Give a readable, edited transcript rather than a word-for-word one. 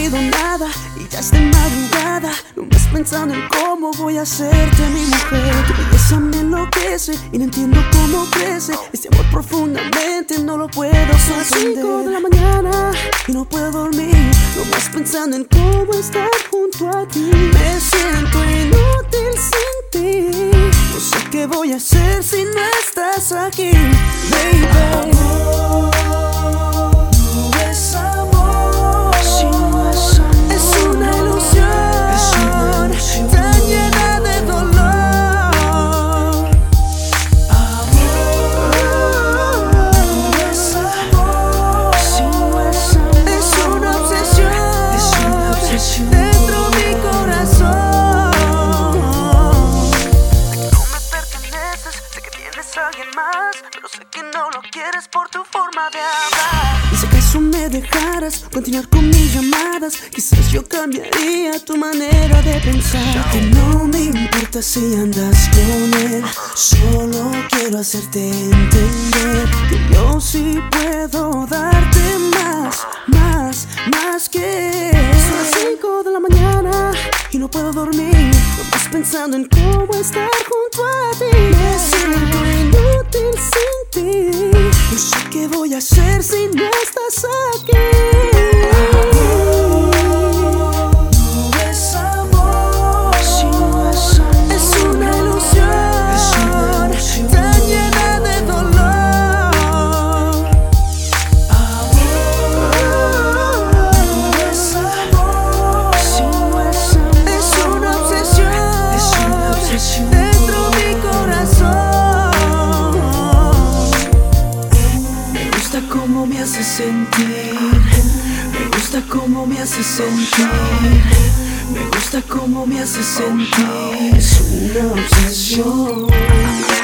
dormido nada y ya es de madrugada, nomás pensando en cómo voy a hacerte mi mujer. Tu belleza me enloquece y no entiendo cómo crece. Este amor profundamente no lo puedo comprender. Son las 5 de la mañana y no puedo dormir, nomás pensando en cómo estar junto a ti. Me siento inútil sin ti, no sé qué voy a hacer si no estás aquí, baby. Dentro mi corazón, no me perteneces, sé que tienes a alguien más, pero sé que no lo quieres por tu forma de hablar. Y si acaso me dejaras continuar con mis llamadas, quizás yo cambiaría tu manera de pensar. Que no me importa si andas con él, solo quiero hacerte entender que yo sí puedo darte más que él. Son las 5 de la mañana y no puedo dormir, nomás pensando en cómo estar junto a ti. Me siento inútil sin ti, no sé qué voy a hacer si no estás aquí. Dentro mi corazón, me gusta cómo me hace sentir, me gusta cómo me hace sentir, me gusta cómo me hace sentir. Es una obsesión.